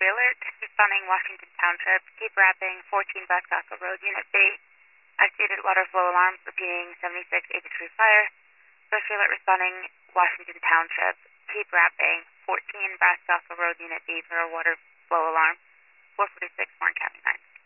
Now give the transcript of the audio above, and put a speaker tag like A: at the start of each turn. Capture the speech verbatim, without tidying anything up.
A: alert, responding Washington Township, keep wrapping, fourteen West Castle Road, Unit B. Activated water flow alarm, repeating seventy-six eighty-three fire. First alert responding Washington Township, keep wrapping, fourteen West Castle Road, Unit B for a water flow alarm, four forty-six Warren County nine.